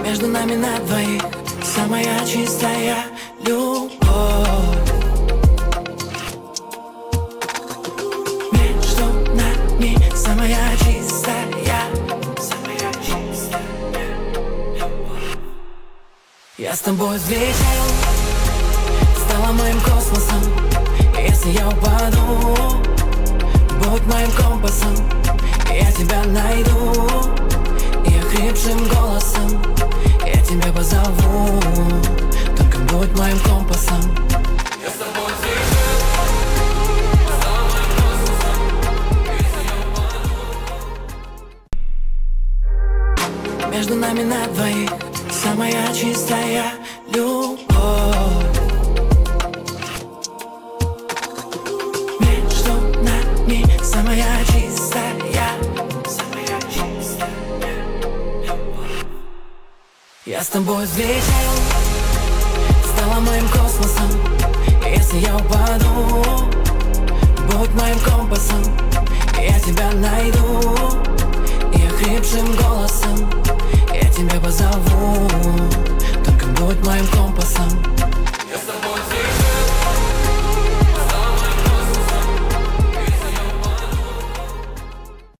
Между нами на двоих самая чистая любовь. Между нами самая чистая любовь. Я с тобой взлетел, стала моим космосом. Если я упаду, будь моим компасом. Я тебя найду, и охрипшим голосом я тебя позову. Только будь моим компасом. Я с тобой взлетел, стала моим космосом. Если я упаду. Между нами на двоих самая чистая любовь. Самая чистая любовь. Я с тобой взлетел, стала моим космосом. Если я упаду, будь моим компасом. Я тебя найду,